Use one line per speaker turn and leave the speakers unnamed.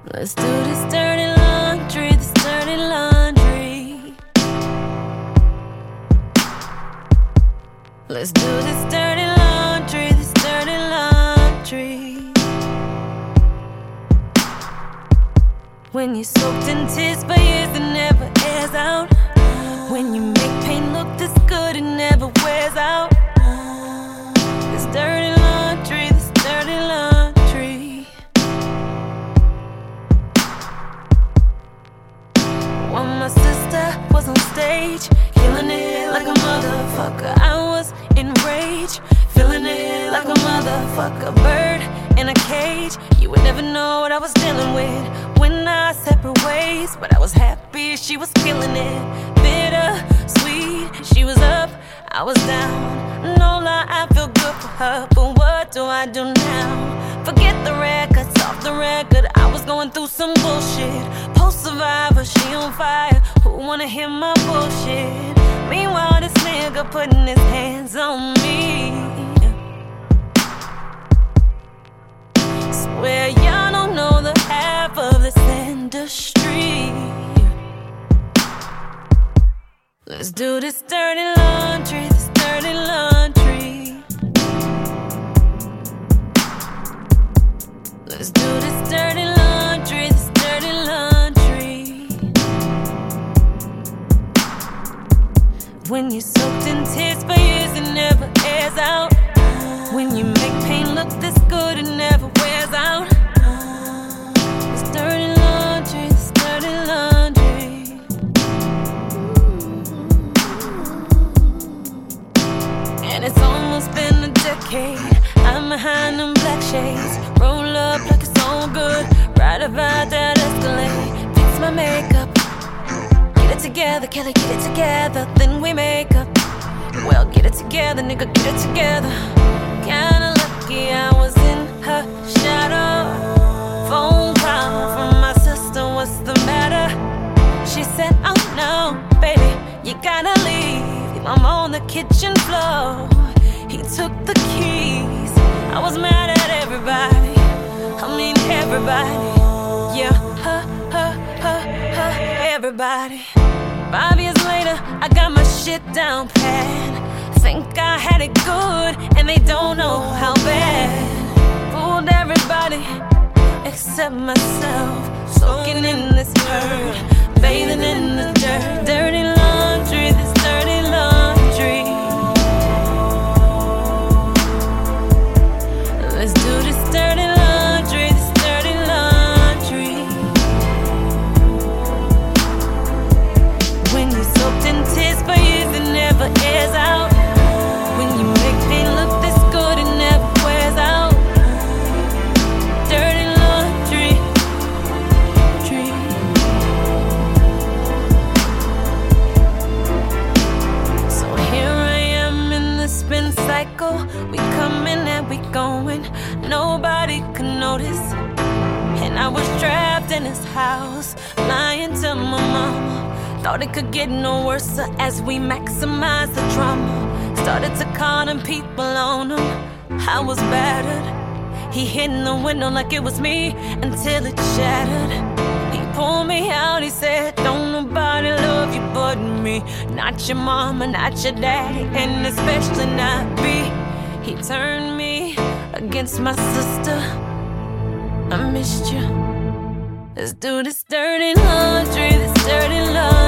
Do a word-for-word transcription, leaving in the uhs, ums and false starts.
Let's do this dirty laundry, this dirty laundry. Let's do this dirty laundry, this dirty laundry. When you're soaked in tears for years, it never airs out. When you make pain look this good, it never wears out. This dirty laundry, this dirty laundry. When my sister was on stage, killing it like a motherfucker, I was enraged, feeling it like a motherfucker. Bird in a cage, you would never know what I was dealing with when I separate ways. But I was happy she was killing it. Bitter, sweet, she was up, I was down. No lie, I feel good for her, but what do I do now? Forget the records, off the record, I was going through some bullshit. Post-survivor, she on fire, who wanna hear my bullshit? Meanwhile, this nigga putting his hands on me. Swear y'all don't know the half of this industry. Let's do this dirty laundry, this dirty laundry. Let's do this dirty laundry, this dirty laundry. When you're soaked in tears for years, it never airs out. When you make pain look this good, it never wears out. This dirty laundry, this dirty laundry. And it's almost been a decade, I'm behind them black shades. Roll up like it's all good, right about that Escalade. Fix my makeup, get it together, Kelly, get it together, then we make up. Well, get it together, nigga, get it together. Kinda lucky I was in her shadow. Phone call from my sister, what's the matter? She said, oh no, baby, you gotta leave. I'm on the kitchen floor. He took the keys. I was mad at everybody, I mean everybody. Yeah, her, her, her, her, everybody. Five years later, I got my shit down pat. Think I had it good, and they don't know how bad. Fooled everybody, except myself. Soaking in this hurt, bathing in the dirt. Dirty laundry, this dirty laundry. Let's do this dirty laundry, this dirty laundry. When you're soaked in tears for years, it never airs out. When you make pain look this good, it never wears out. Dirty laundry, tree. So here I am in the spin cycle. We coming and we going, nobody can notice. And I was trapped in this house, lying to my mama. Thought it could get no worse as we maximize the drama. Started to call them people on him, I was battered. He hit in the window like it was me until it shattered. He pulled me out, he said, don't nobody love you but me. Not your mama, not your daddy, and especially not me. He turned me against my sister. I missed you. Let's do this dirty laundry, this dirty laundry.